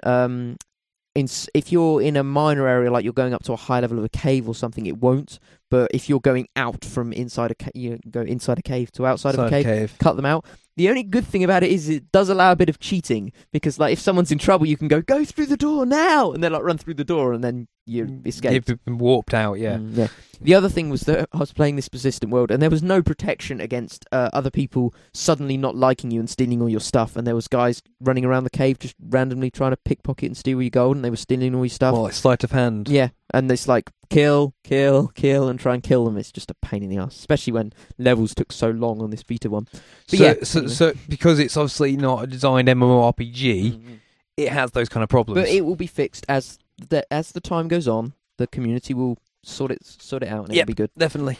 If you're in a minor area, like you're going up to a high level of a cave or something, it won't. But if you're going out from inside a cave, you go inside a cave to outside of a cave, cut them out. The only good thing about it is it does allow a bit of cheating, because like if someone's in trouble, you can go through the door now, and then like run through the door, and then you escape. You've been warped out, yeah. Yeah. The other thing was that I was playing this Persistent World, and there was no protection against other people suddenly not liking you and stealing all your stuff. And there was guys running around the cave just randomly trying to pickpocket and steal your gold, and they were stealing all your stuff. Well, like sleight of hand. Yeah, and it's like kill, and try and kill them. It's just a pain in the ass, especially when levels took so long on this beta one. But so because it's obviously not a designed MMORPG, it has those kind of problems. But it will be fixed as the time goes on. The community will sort it out, and it'll be good. Definitely.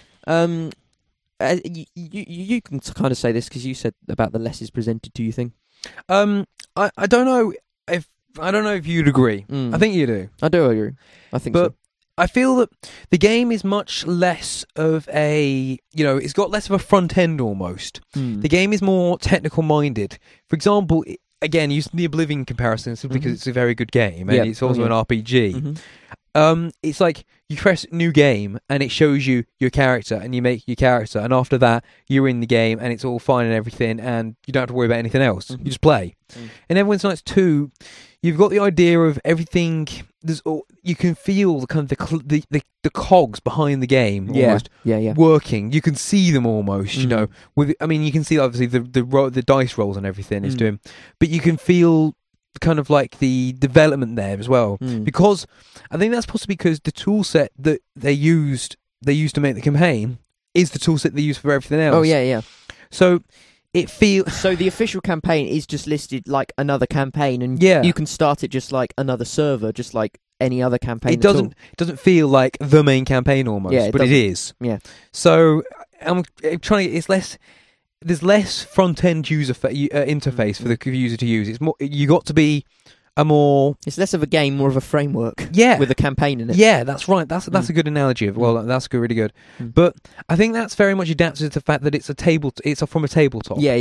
You can kind of say this because you said about the less is presented to you thing. I don't know if you'd agree. I think you do. I do agree. I think so. I feel that the game is much less of a, it's got less of a front end almost. The game is more technical minded. For example, again, using the Oblivion comparison simply because it's a very good game and it's also an RPG. It's like you press new game and it shows you your character and you make your character, and after that you're in the game and it's all fine and everything and you don't have to worry about anything else. You just play. And Neverwinter Nights 2, you've got the idea of everything. You can feel the kind of the cogs behind the game almost working. You can see them almost. You can see obviously the dice rolls and everything it's doing, but you can feel kind of like the development there as well. Because I think that's possibly because the tool set that they used to make the campaign is the tool set they use for everything else. Oh yeah. So it feels so the official campaign is just listed like another campaign, and you can start it just like another server, just like any other campaign. It doesn't feel like the main campaign almost, but it is. Yeah. So I'm trying to. It's less. There's less front end user interface for the user to use. It's more. You got to be a more. It's less of a game, more of a framework. Yeah. With a campaign in it. Yeah, that's right. That's a good analogy of. Well, that's good, really good. But I think that's very much adapted to the fact that it's a table. It's from a tabletop. Yeah.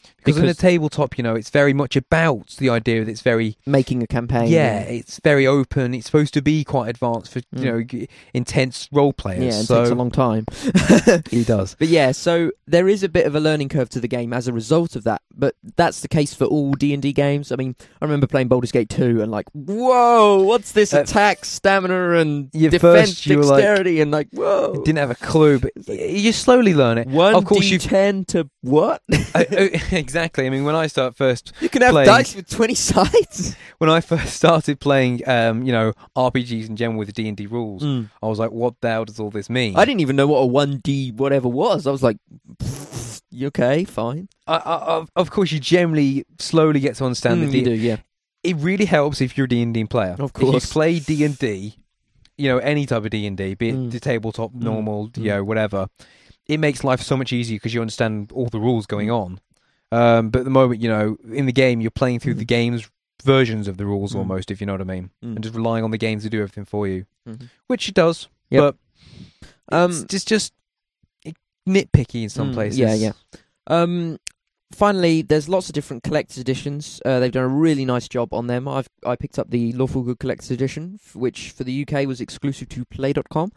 Because in a tabletop, it's very much about the idea that it's very... making a campaign. Yeah, it's very open. It's supposed to be quite advanced for, intense role players. Yeah, it takes a long time. It does. But yeah, so there is a bit of a learning curve to the game as a result of that. But that's the case for all D&D games. I mean, I remember playing Baldur's Gate 2 and like, whoa, what's this attack, stamina, and defense, dexterity, and like, whoa. Didn't have a clue, but you just slowly learn it. 1d10 to what? Exactly. I mean, when I first you can have dice with 20 sides. When I first started playing, RPGs in general with the D&D rules, I was like, what the hell does all this mean? I didn't even know what a 1D whatever was. I was like, okay, fine. Of course, you generally slowly get to understand the D&D. You do, yeah. It really helps if you're a D&D player. Of course. If you play D&D, any type of D&D, be it the tabletop, normal, whatever, it makes life so much easier because you understand all the rules going on. But at the moment, in the game, you're playing through the game's versions of the rules almost, if you know what I mean, and just relying on the game to do everything for you, which it does. Yep. But it's just nitpicky in some places. Yeah. Finally, there's lots of different collector's editions. They've done a really nice job on them. I picked up the Lawful Good Collector's Edition, which for the UK was exclusive to Play.com.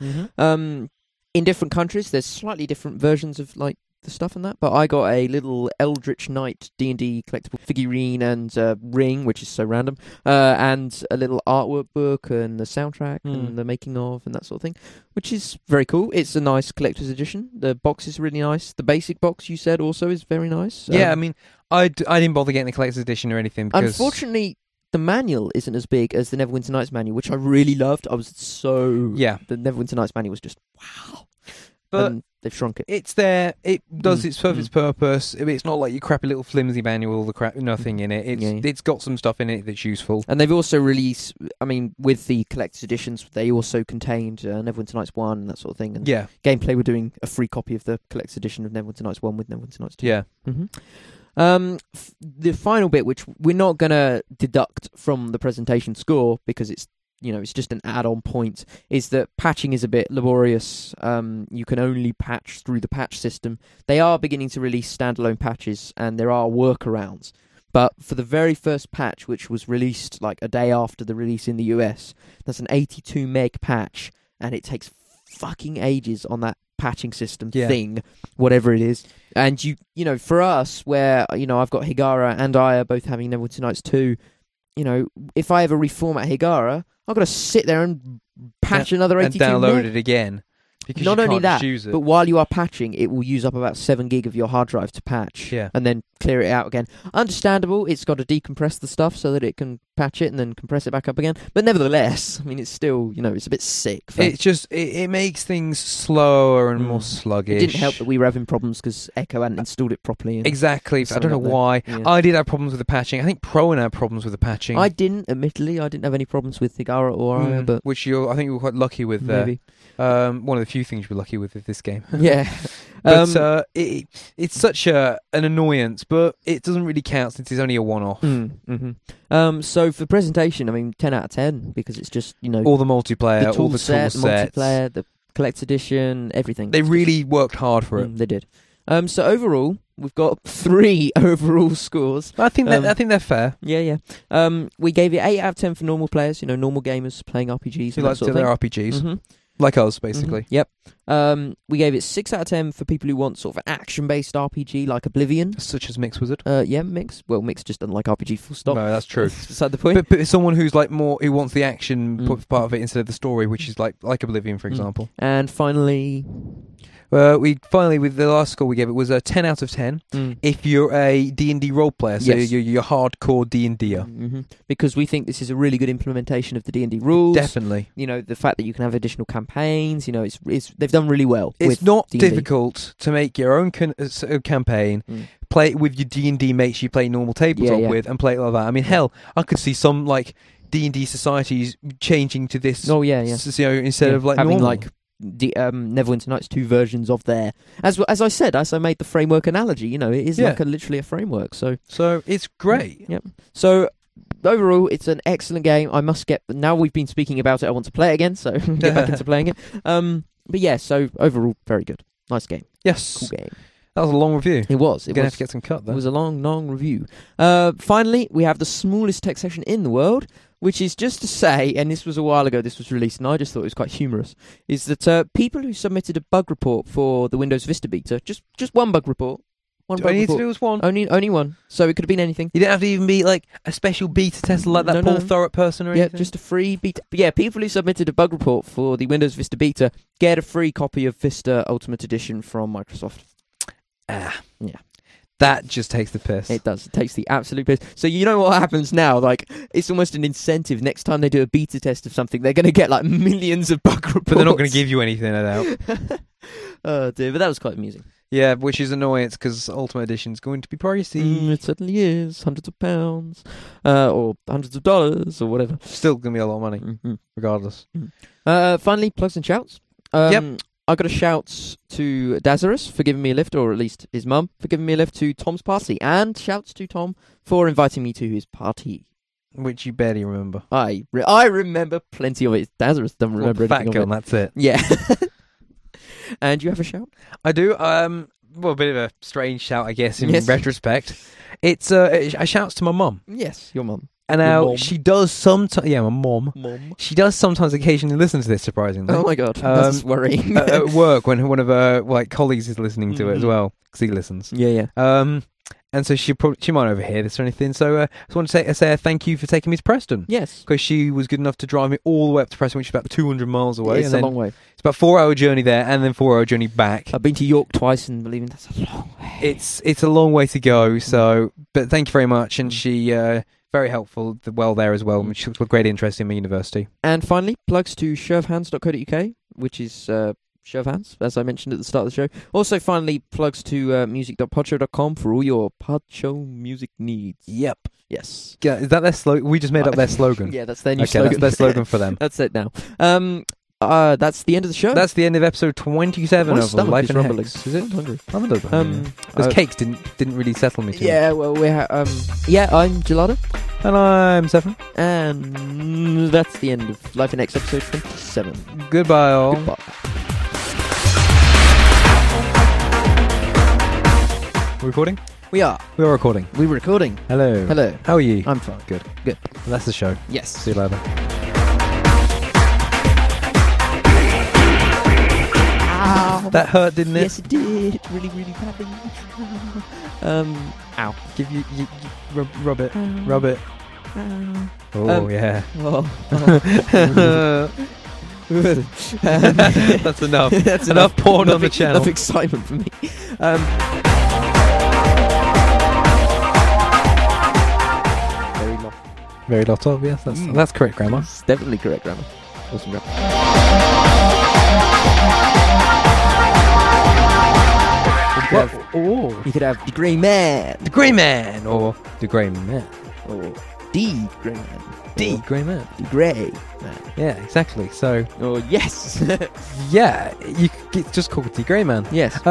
In different countries, there's slightly different versions of like the stuff and that, but I got a little Eldritch Knight D&D collectible figurine and ring, which is so random, and a little artwork book and the soundtrack and the making of and that sort of thing, which is very cool. It's a nice collector's edition. The box is really nice. The basic box, you said, also is very nice. Yeah, I mean, I didn't bother getting the collector's edition or anything because... Unfortunately, the manual isn't as big as the Neverwinter Nights manual, which I really loved. I was so... Yeah. The Neverwinter Nights manual was just, wow. But they've shrunk it. It's there. It does its purpose. It's not like your crappy little flimsy manual, nothing in it. It's got some stuff in it that's useful. And they've also released, I mean, with the collector's editions, they also contained Neverwinter Nights 1 and that sort of thing. And Gameplay were doing a free copy of the collector's edition of Neverwinter Nights 1 with Neverwinter Nights 2. Yeah. The final bit, which we're not going to deduct from the presentation score because it's just an add-on point, is that patching is a bit laborious. You can only patch through the patch system. They are beginning to release standalone patches, and there are workarounds. But for the very first patch, which was released like a day after the release in the US, that's an 82 meg patch, and it takes fucking ages on that patching system thing, whatever it is. And for us, where I've got Higara and Aya both having Neverwinter Nights 2, if I ever reformat Higara, I've got to sit there and patch another 82 and download meg. it again. Because not you only can't that, just use it. but while you are patching, it will use up about 7 gig of your hard drive to patch, and then clear it out again. Understandable, it's got to decompress the stuff so that it can patch it and then compress it back up again. But nevertheless, I mean, it's still, it's a bit sick. It makes things slower and more sluggish. It didn't help that we were having problems because Echo hadn't installed it properly. Exactly. I don't know why. Yeah. I did have problems with the patching. I think Prowan had problems with the patching. I didn't, admittedly. I didn't have any problems with Higara or Aya, but... Which I think you were quite lucky with there. Maybe. One of the few things you're lucky with this game. Yeah. But it's such an annoyance, but it doesn't really count since it's only a one-off. So for the presentation, I mean, 10 out of 10, because it's just, all the multiplayer, the tool all the set, tool sets. multiplayer, the collector's edition, everything. They really worked hard for it. They did. So overall, we've got 3 overall scores. I think they're fair. Yeah. We gave it 8 out of 10 for normal players, normal gamers playing RPGs. Who like to do their RPGs. Like us, basically. Yep. We gave it 6 out of 10 for people who want sort of an action-based RPG like Oblivion. Such as Mix Wizard. Yeah, Mix. Well, Mix just doesn't like RPG, full stop. No, that's true. That's beside the point. But someone who's like who wants the action part of it instead of the story, which is like Oblivion, for example. And finally... with the last score we gave it was a 10 out of 10 if you're a D&D role player, so you're a hardcore D&Der. Because we think this is a really good implementation of the D&D rules. Definitely. The fact that you can have additional campaigns, it's they've done really well. It's not D&D. Difficult to make your own campaign, play it with your D&D mates you play normal tabletop with, and play it like that. I mean, hell, I could see some like D&D societies changing to this. Oh yeah. Instead of like having normal. like Neverwinter Nights 2 versions of there. As I made the framework analogy, it is like literally a framework. So it's great. Yep. So overall, it's an excellent game. I must now we've been speaking about it, I want to play it again, so get back into playing it. But yeah, so overall, very good. Nice game. Yes. Cool game. That was a long review. It was. You're going to have to get some cut, though. It was a long review. Finally, we have the smallest text section in the world, which is just to say, and this was a while ago, this was released, and I just thought it was quite humorous, is that people who submitted a bug report for the Windows Vista beta, just one bug report. All you need to do was one. Only one. So it could have been anything. You didn't have to even be like a special beta tester like that Paul Thurrott person or anything? Yeah, just a free beta. But yeah, people who submitted a bug report for the Windows Vista beta get a free copy of Vista Ultimate Edition from Microsoft. Yeah. That just takes the piss. It does. It takes the absolute piss. So you know what happens now? Like, it's almost an incentive. Next time they do a beta test of something, they're going to get like millions of bug reports. But they're not going to give you anything, I doubt. Oh dear, but that was quite amusing. Yeah, which is annoying because Ultimate Edition is going to be pricey. It certainly is. Hundreds of pounds. Or hundreds of dollars, or whatever. Still going to be a lot of money, regardless. Finally, plugs and shouts. Yep. I got a shout to Dazarus for giving me a lift, or at least his mum for giving me a lift to Tom's party. And shouts to Tom for inviting me to his party. Which you barely remember. I remember plenty of it. Dazarus doesn't remember anything of it. That's it. Yeah. And you have a shout? I do. Well, a bit of a strange shout, I guess, in retrospect. It's a shouts to my mum. Yes, your mum. And now she does sometimes. Yeah, my mum. She does sometimes occasionally listen to this, surprisingly. Oh my god, that's worrying. At work, when one of her colleagues is listening to it as well, because he listens. Yeah. And so she might overhear this or anything. So I just want to say a thank you for taking me to Preston. Yes. Because she was good enough to drive me all the way up to Preston, which is about 200 miles away. It's a long way. It's about a 4-hour journey there and then 4-hour journey back. I've been to York twice and believe me, that's a long way. It's a long way to go. So, but thank you very much. And she very helpful there as well. She took great interest in my university. And finally, plugs to shovhands.co.uk, which is Show of Hands, as I mentioned at the start of the show. Also, finally, plugs to music.podshow.com for all your Podshow music needs. Yep. Yes. Yeah, is that their slogan? We just made up their slogan. Yeah, that's their new slogan. That's their slogan for them. That's it now. That's the end of the show. That's the end of episode 27 of Life in Hex. Is it? I'm hungry. Those cakes didn't really settle me too much. Well, I'm Gelada. And I'm Stefan. And that's the end of Life in Hex episode 27. Goodbye all. Goodbye. Recording? We are. We are recording. We're recording. Hello. Hello. How are you? I'm fine. Good. Good. Well, that's the show. Yes. See you later. Ow. That hurt, didn't it? Yes, it did. Really, really badly. Ow. Give you rub it. Rub it. Oh, yeah. Oh. That's enough. That's enough porn on the channel. Enough excitement for me. Very lot of, yes. That's correct grammar. That's definitely correct grammar. Awesome grammar. You could have the Grey Man. The Grey Man. Or the Grey Man. Or the Grey Man. The Grey Man. The Grey Man. Yeah, exactly. So. Oh, yes. Yeah, you could just call it the Grey Man. Yes.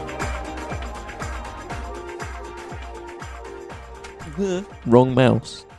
Wrong mouse.